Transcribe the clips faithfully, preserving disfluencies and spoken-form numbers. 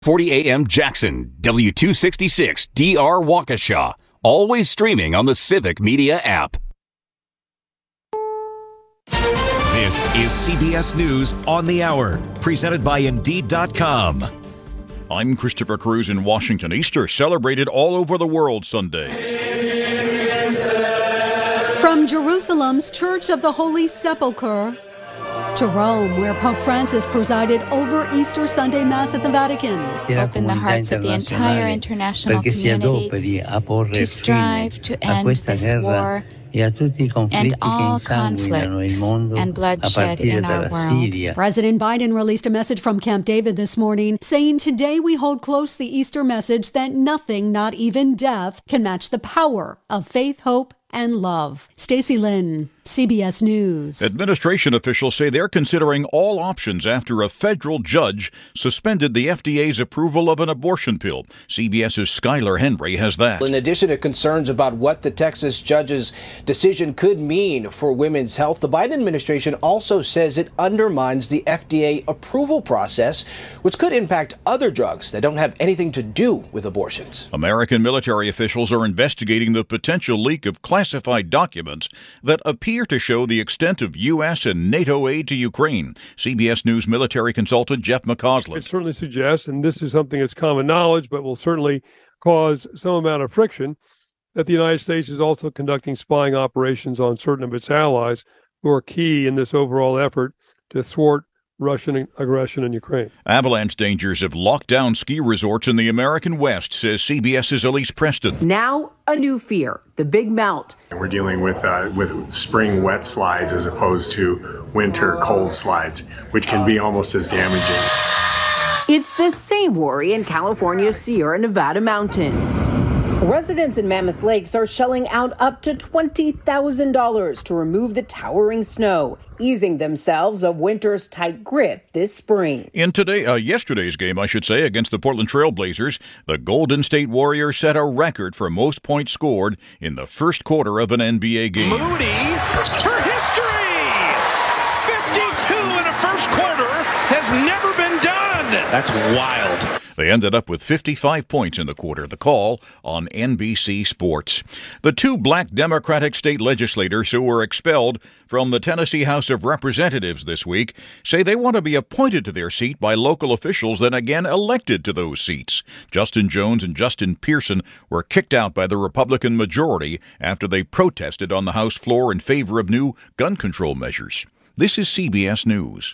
forty A M Jackson, W two sixty-six D R Waukesha. Always streaming on the Civic Media app. This is C B S News on the Hour, presented by Indeed dot com. I'm Christopher Cruz in Washington. Easter celebrated all over the world Sunday. From Jerusalem's Church of the Holy Sepulchre to Rome, where Pope Francis presided over Easter Sunday Mass at the Vatican. Open the hearts of the entire international community to strive to end this war and all conflicts and bloodshed in our world. President Biden released a message from Camp David this morning saying, "Today we hold close the Easter message that nothing, not even death, can match the power of faith, hope, and love." Stacey Lynn, C B S News. Administration officials say they're considering all options after a federal judge suspended the F D A's approval of an abortion pill. CBS's Skylar Henry has that. In addition to concerns about what the Texas judge's decision could mean for women's health, the Biden administration also says it undermines the F D A approval process, which could impact other drugs that don't have anything to do with abortions. American military officials are investigating the potential leak of classified documents that appear to show the extent of U S and NATO aid to Ukraine. C B S News military consultant Jeff McCausland. It certainly suggests, and this is something that's common knowledge, but will certainly cause some amount of friction, that the United States is also conducting spying operations on certain of its allies who are key in this overall effort to thwart Russian aggression in Ukraine. Avalanche dangers have locked down ski resorts in the American West, says CBS's Elise Preston. Now, a new fear, the big melt. We're dealing with uh, with spring wet slides as opposed to winter cold slides, which can be almost as damaging. It's the same worry in California's Sierra Nevada mountains. Residents in Mammoth Lakes are shelling out up to twenty thousand dollars to remove the towering snow, easing themselves of winter's tight grip this spring. In today, uh, yesterday's game, I should say, against the Portland Trail Blazers, the Golden State Warriors set a record for most points scored in the first quarter of an N B A game. Moody for history! fifty-two in a first quarter has never been done! That's wild. They ended up with fifty-five points in the quarter. The call on N B C Sports. The two black Democratic state legislators who were expelled from the Tennessee House of Representatives this week say they want to be appointed to their seat by local officials, then again elected to those seats. Justin Jones and Justin Pearson were kicked out by the Republican majority after they protested on the House floor in favor of new gun control measures. This is C B S News.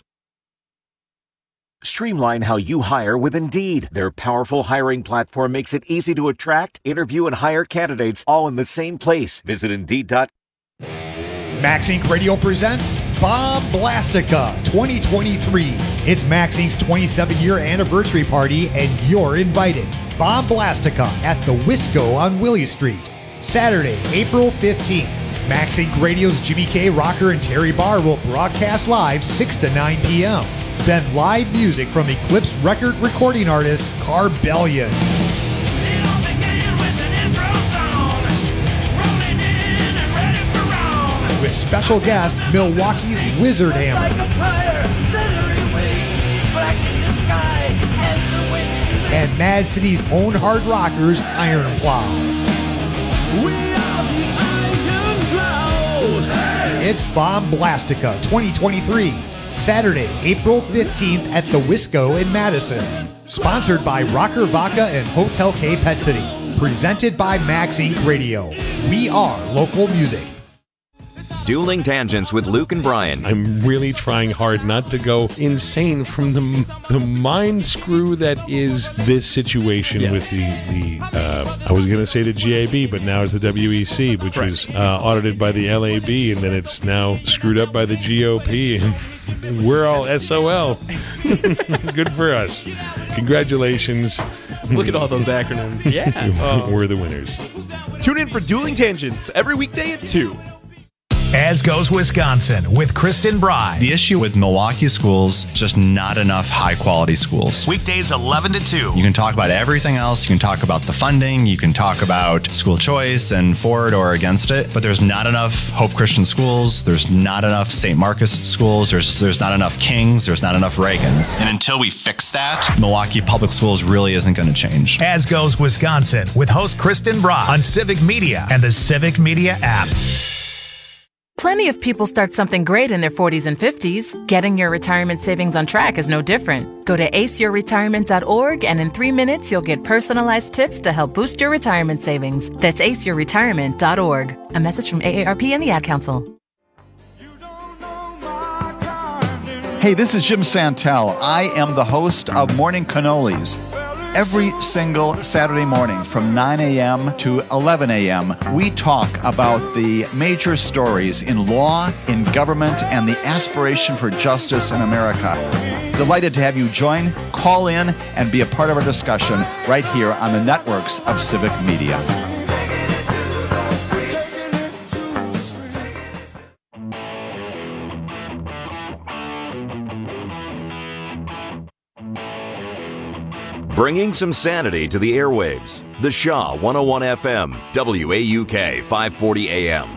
Streamline how you hire with Indeed. Their powerful hiring platform makes it easy to attract, interview, and hire candidates all in the same place. Visit Indeed dot com. Max Incorporated. Radio presents Bomblastica twenty twenty-three. It's Max Incorporated's twenty-seven year anniversary party, and you're invited. Bomblastica at the Wisco on Willie Street. Saturday, April fifteenth. Max Incorporated Radio's Jimmy K. Rocker and Terry Barr will broadcast live six to nine p.m. Then live music from Eclipse record recording artist Carbellion. With special guest Milwaukee's Wizard Hammer. And Mad City's own hard rockers Iron Plow. It's Bomblastica twenty twenty-three. Saturday, April fifteenth at the Wisco in Madison. Sponsored by Rocker Vodka and Hotel K Pet City. Presented by Max Incorporated Radio. We are local music. Dueling Tangents with Luke and Brian. I'm really trying hard not to go insane from the the mind screw that is this situation yes. with the, the uh, I was going to say the G A B, but now it's the W E C, which right. was uh, audited by the L A B, and then it's now screwed up by the G O P, and we're all S O L. Good for us. Congratulations. Look at all those acronyms. Yeah. We're the winners. Tune in for Dueling Tangents every weekday at two. As Goes Wisconsin with Kristen Bry. The issue with Milwaukee schools, just not enough high-quality schools. Weekdays eleven to two. You can talk about everything else. You can talk about the funding. You can talk about school choice and for it or against it. But there's not enough Hope Christian schools. There's not enough Saint Marcus schools. There's, there's not enough Kings. There's not enough Reagans. And until we fix that, Milwaukee Public Schools really isn't going to change. As Goes Wisconsin with host Kristen Bry on Civic Media and the Civic Media app. Plenty of people start something great in their forties and fifties. Getting your retirement savings on track is no different. Go to ace your retirement dot org and in three minutes you'll get personalized tips to help boost your retirement savings. That's ace your retirement dot org. A message from A A R P and the Ad Council. Hey, this is Jim Santel. I am the host of Morning Cannolis. Every single Saturday morning from nine a.m. to eleven a.m., we talk about the major stories in law, in government, and the aspiration for justice in America. Delighted to have you join, call in, and be a part of our discussion right here on the networks of Civic Media. Bringing some sanity to the airwaves. The Shaw one oh one F M, W A U K five forty A M.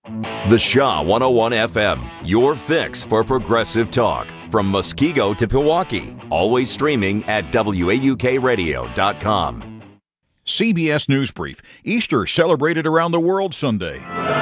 The Shaw one oh one F M, your fix for progressive talk. From Muskego to Pewaukee. Always streaming at W A U K radio dot com. C B S News Brief. Easter celebrated around the world Sunday,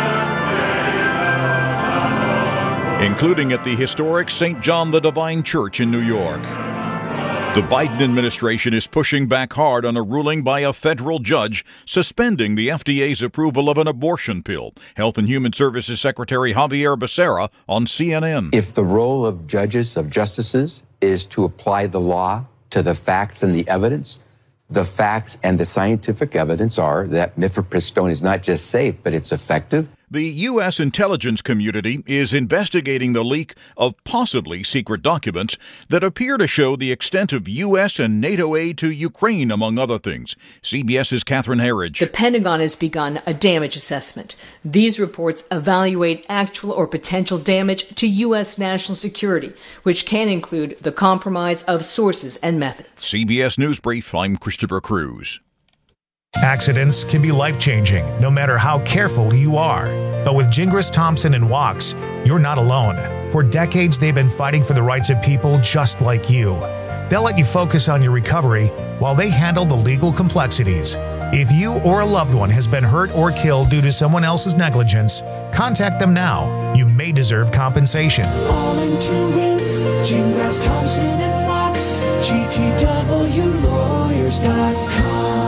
including at the historic Saint John the Divine Church in New York. The Biden administration is pushing back hard on a ruling by a federal judge suspending the F D A's approval of an abortion pill. Health and Human Services Secretary Javier Becerra on C N N. If the role of judges, of justices, is to apply the law to the facts and the evidence, the facts and the scientific evidence are that mifepristone is not just safe, but it's effective. The U S intelligence community is investigating the leak of possibly secret documents that appear to show the extent of U S and NATO aid to Ukraine, among other things. CBS's Catherine Herridge. The Pentagon has begun a damage assessment. These reports evaluate actual or potential damage to U S national security, which can include the compromise of sources and methods. C B S News Brief, I'm Christopher Cruz. Accidents can be life-changing, no matter how careful you are. But with Gingras, Thompson, and Wachs, you're not alone. For decades, they've been fighting for the rights of people just like you. They'll let you focus on your recovery while they handle the legal complexities. If you or a loved one has been hurt or killed due to someone else's negligence, contact them now. You may deserve compensation. All into it, Gingras, Thompson, and Wachs, G T W lawyers dot com.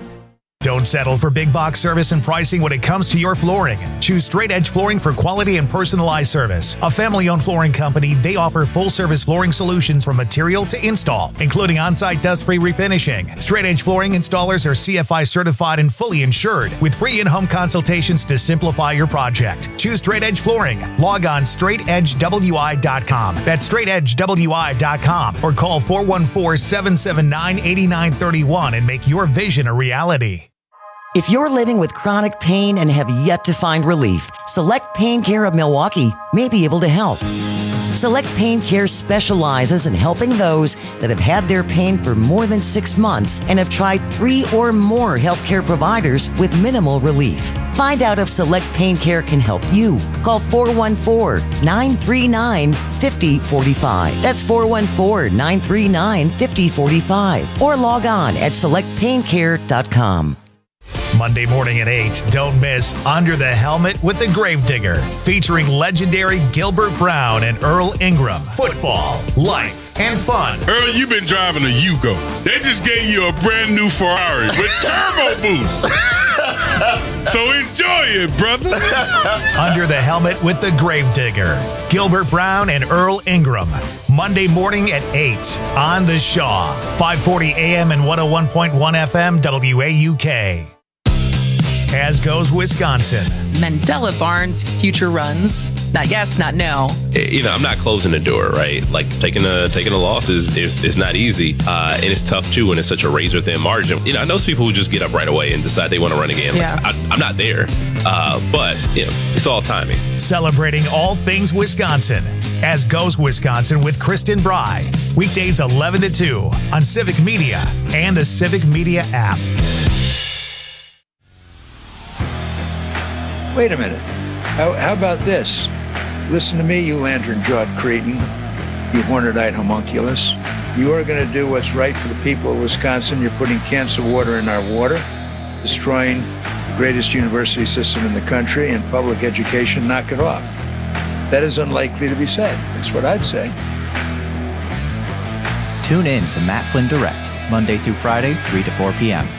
Don't settle for big box service and pricing when it comes to your flooring. Choose Straight Edge Flooring for quality and personalized service. A family-owned flooring company, they offer full-service flooring solutions from material to install, including on-site dust-free refinishing. Straight Edge Flooring installers are C F I certified and fully insured, with free in-home consultations to simplify your project. Choose Straight Edge Flooring. Log on straight edge w i dot com. That's straight edge w i dot com, or call four one four, seven seven nine, eight nine three one and make your vision a reality. If you're living with chronic pain and have yet to find relief, Select Pain Care of Milwaukee may be able to help. Select Pain Care specializes in helping those that have had their pain for more than six months and have tried three or more healthcare providers with minimal relief. Find out if Select Pain Care can help you. Call four one four, nine three nine, five zero four five. That's four one four, nine three nine, five zero four five. Or log on at select pain care dot com. Monday morning at eight, don't miss Under the Helmet with the Gravedigger, featuring legendary Gilbert Brown and Earl Ingram. Football, life, and fun. Earl, you've been driving a Yugo. They just gave you a brand new Ferrari with turbo boost. So enjoy it, brother. Under the Helmet with the Gravedigger, Gilbert Brown and Earl Ingram. Monday morning at eight on The Shaw, five forty A M and one oh one point one F M W A U K. As goes Wisconsin. Mandela Barnes future runs. Not yes, not no. You know, I'm not closing the door, right? Like taking a taking a loss is is, is not easy, uh, and it's tough too when it's such a razor thin margin. You know, I know some people who just get up right away and decide they want to run again. Like, yeah. I, I'm not there, uh, but you know, it's all timing. Celebrating all things Wisconsin. As goes Wisconsin with Kristen Bry. Weekdays eleven to two on Civic Media and the Civic Media app. Wait a minute. How, how about this? Listen to me, you lantern-jawed cretin, you horned-eyed homunculus. You are going to do what's right for the people of Wisconsin. You're putting cancer water in our water, destroying the greatest university system in the country, and public education. Knock it off. That is unlikely to be said. That's what I'd say. Tune in to Matt Flynn Direct, Monday through Friday, three to four p.m.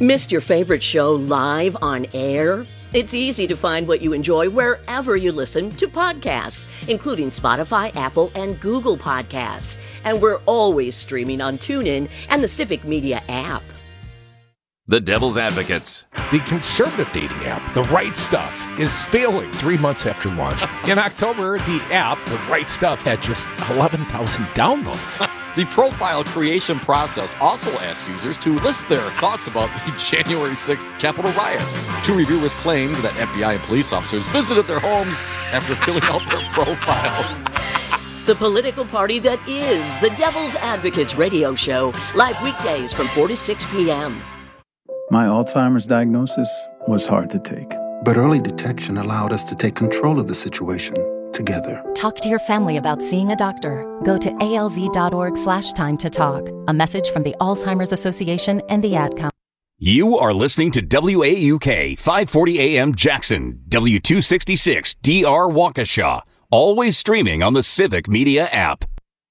Missed your favorite show live on air? It's easy to find what you enjoy wherever you listen to podcasts, including Spotify, Apple, and Google Podcasts. And we're always streaming on TuneIn and the Civic Media app. The Devil's Advocates. The conservative dating app, The Right Stuff, is failing three months after launch. In October, the app, The Right Stuff, had just eleven thousand downloads. The profile creation process also asks users to list their thoughts about the January sixth Capitol riots. Two reviewers claimed that F B I and police officers visited their homes after filling out their profiles. The political party that is the Devil's Advocates radio show, live weekdays from four to six p.m. My Alzheimer's diagnosis was hard to take. But early detection allowed us to take control of the situation together. Talk to your family about seeing a doctor. Go to alz.org slash time to talk. A message from the Alzheimer's Association and the Ad Council. You are listening to W A U K five forty A M Jackson, W two sixty-six D R Waukesha. Always streaming on the Civic Media app.